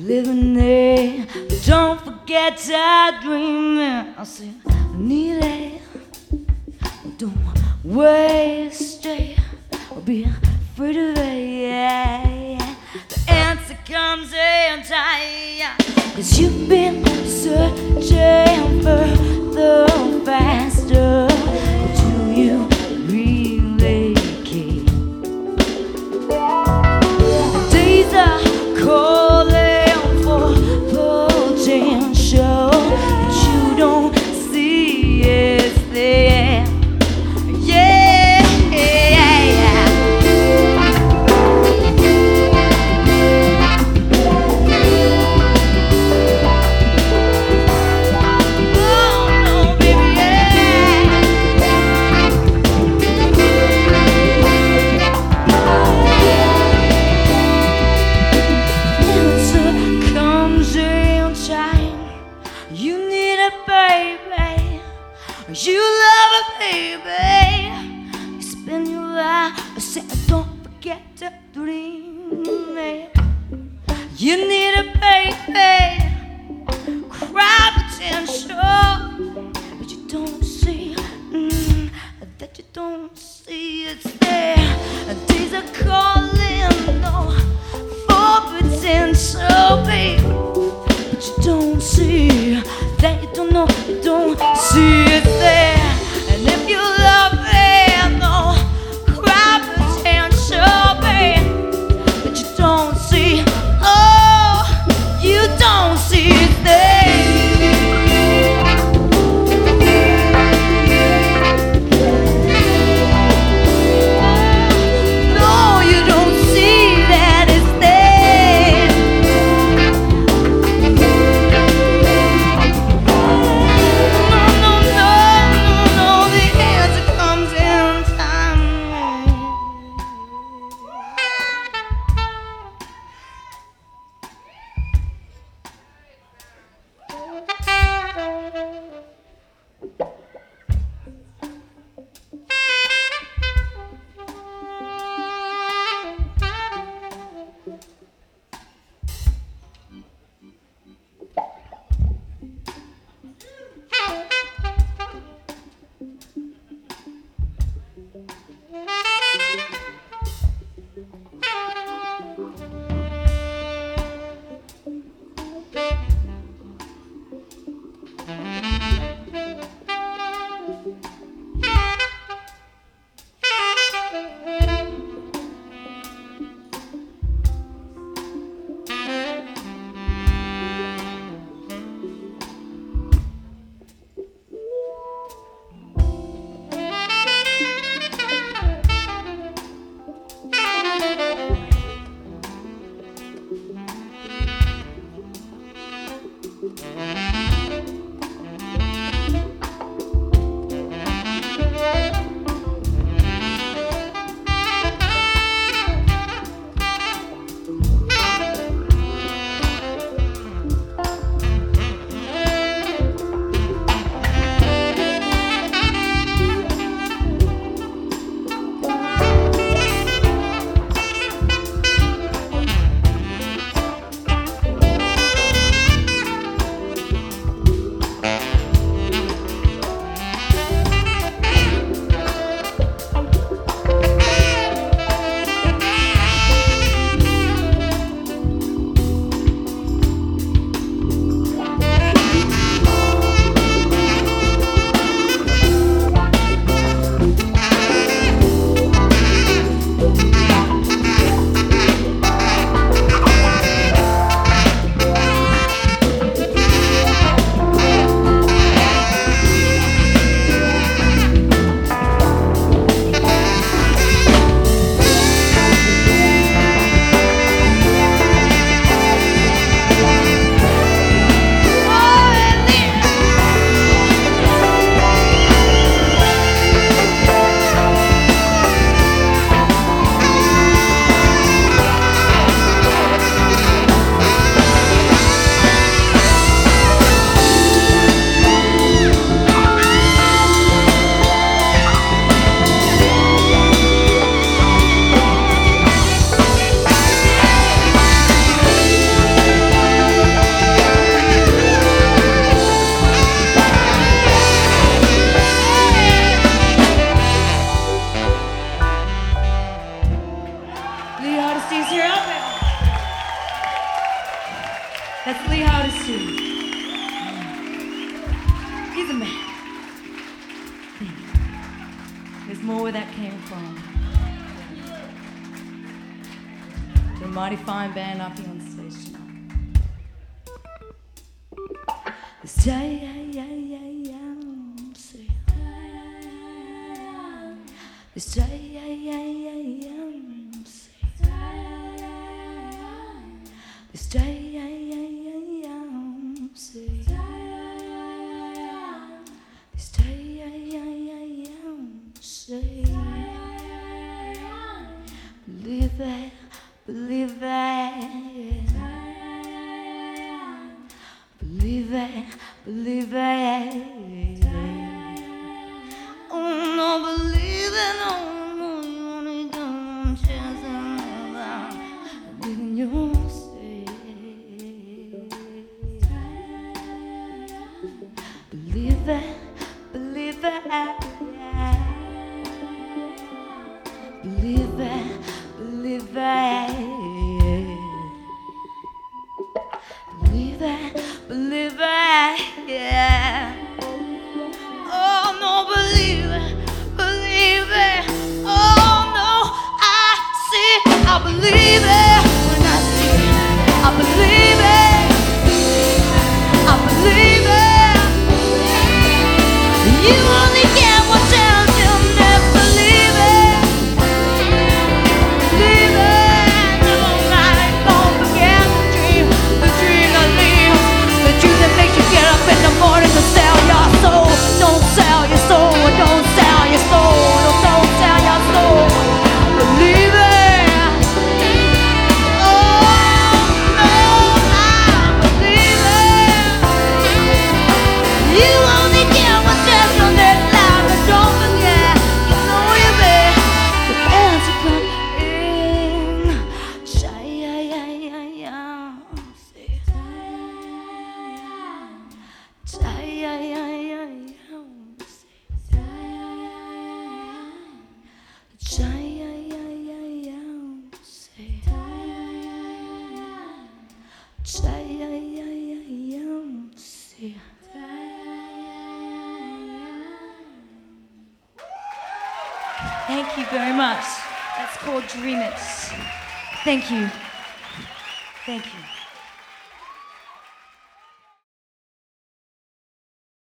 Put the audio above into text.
living there. But don't forget to dream it. I said, I need it. Don't waste it. Or be afraid of it. Yeah. The answer comes in time. 'Cause you've been searching further, faster. Do you really care? The days are calling for potential, but you don't see it's there. Yeah, yeah, yeah. Oh no, baby, yeah. Answer comes in time. You need a baby. You love a baby. You spend your life saying, don't forget to dream it. You need a baby. Cry potential, but you don't see that you don't see it's there. Days are calling, no, for potential, babe. But you don't see that you don't know, you don't see it's there. And if you love me, no, cry potential, babe. But you don't see, oh, you don't see it's there. No, you don't see that it's there. No, That's Lee Hardesty. He's a man. There's more where that came from. The mighty fine band up here on stage tonight. This day, this day, this day, believe it, believe it, believe it, believe it. Oh no, believe it, no, no, you only got one chance about believing you'll stay. Believe it, believe it, believe it, believe it, believe it, believe it, yeah. Oh no, believe it, believe it. Oh no, I see, I believe it when I see it. I believe it, I believe it. You only get one chance, you'll never believe it. Believe it, never mind, don't forget the dream that leaves, the dream that makes you get up in the morning to sell your soul. Don't sell your soul, don't sell your soul, don't sell your soul. Believe it. Oh no, I believe it. You only get one chance on that life, but don't forget, you know you be the answer come in. Thank you very much. That's called Dream It. Thank you. Thank you.